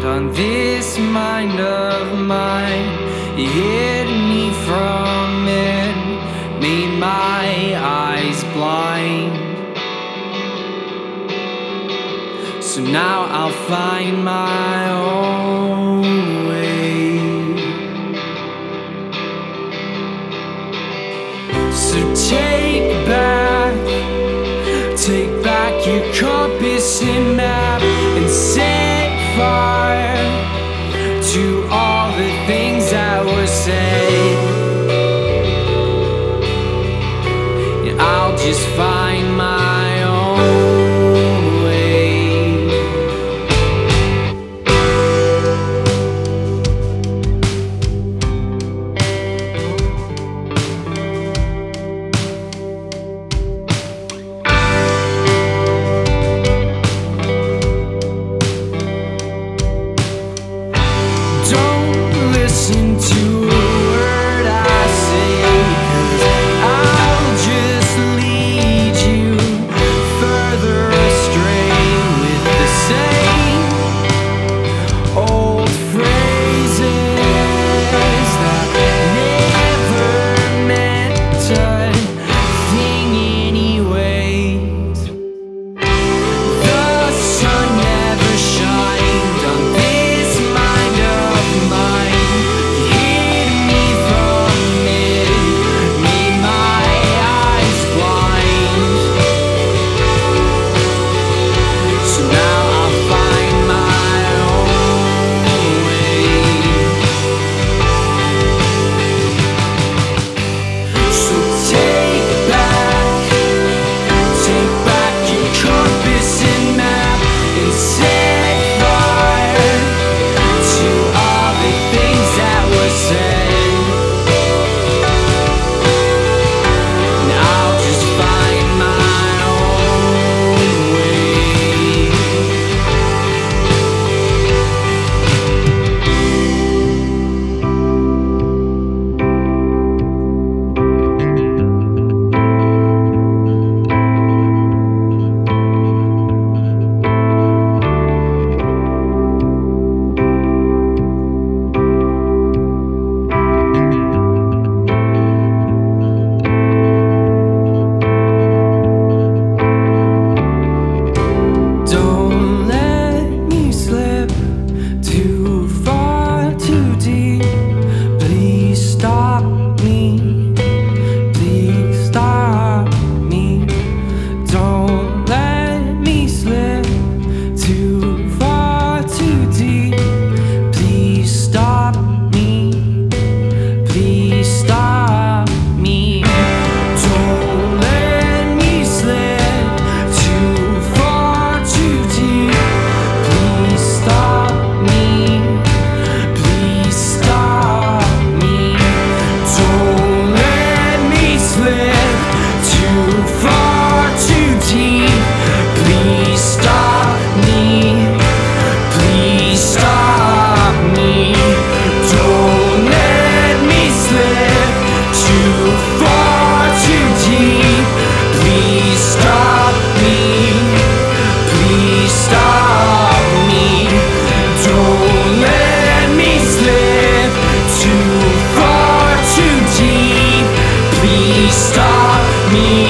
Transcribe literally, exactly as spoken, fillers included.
on this mind of mine. You hid me from it, made my eyes blind. So now I'll find my own way. So take back, take back your compass and map, and set fire to all the things that were said. And I'll just find my own way. Don't listen to a word I say, 'cause I'll just lead you further astray with the same old phrases that never meant a thing anyways. The sun never shined on this mind of mine. You hid me from it, made my eyes blind. So now I'll find my own way. So take back, take back your compass and map, and set fire to all the things that were said. And I'll just find my own way. Don't let me slip too far, too deep. Please stop me. Please stop me. Don't let me slip too far, too deep. Please stop me. Please stop me. Don't let me slip too far, too deep. Please stop me. Please stop me. Don't let me slip too far, too deep. Please stop me. Please stop me. Don't let me slip too far, too deep. Please stop me. Please stop me. Don't let me slip too far, too deep. Please stop me.